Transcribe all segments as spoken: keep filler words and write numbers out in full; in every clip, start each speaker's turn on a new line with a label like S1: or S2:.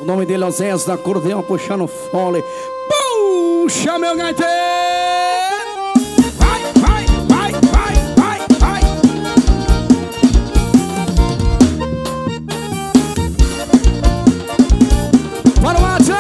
S1: O nome dele é Oséias da Acordeão, puxando fole. Puxa, meu gaiteiro! Vai, vai, vai, vai, vai, vai! Bora, Márcia!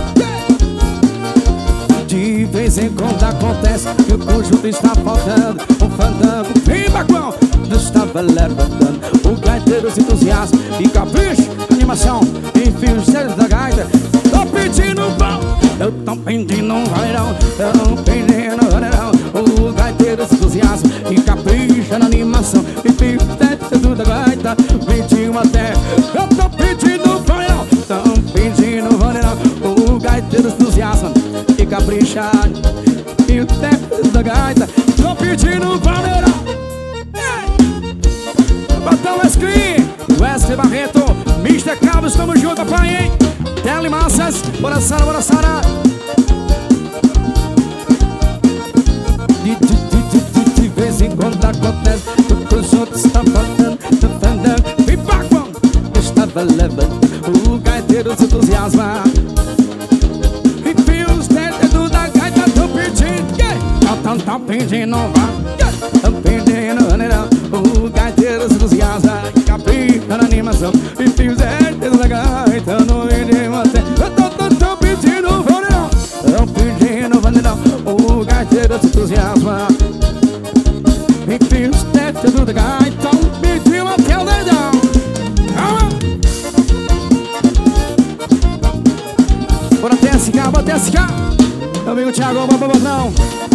S1: De vez em quando acontece que o conjunto está faltando. Um fandango bem bacão estava levantando. O gaiteiro se entusiasma e capricha, animação e fios da gaita. Tô pedindo pão, eu tô pedindo um vaneirão, eu tô pedindo vaneirão. O gaiteiro se entusiasma e capricha na animação e fios da gaita. Pediu até, eu tô pedindo vaneirão, tô pedindo vaneirão. O gaiteiro se entusiasma e capricha e o tempo da gaita. Tô pedindo vaneirão. Botão Screen, Wesley Barreto, mister Carlos, tamo junto, papai, hein? Tele Massas, bora Sara, bora Sara. De, de, de, de, de vez em quando acontece que os outros estão faltando, estão faltando. E Bacon estava levando, o gaiteiro se entusiasma e fios dentro da gaita. Tão pedindo, yeah. Tão, tão pedindo, vai, tão pedindo, não. O gaiteiro se entusiasma e capricha na animação e fios dentro da gaita. No vídeo até eu tô, tô, tô pedindo vaneirão, tô pedindo vaneirão. O gaiteiro se entusiasma e fios dentro da gaita. Pediu até o dedão. Bora T S K, bora T S K. Meu amigo Thiago, vamos, vamos, não.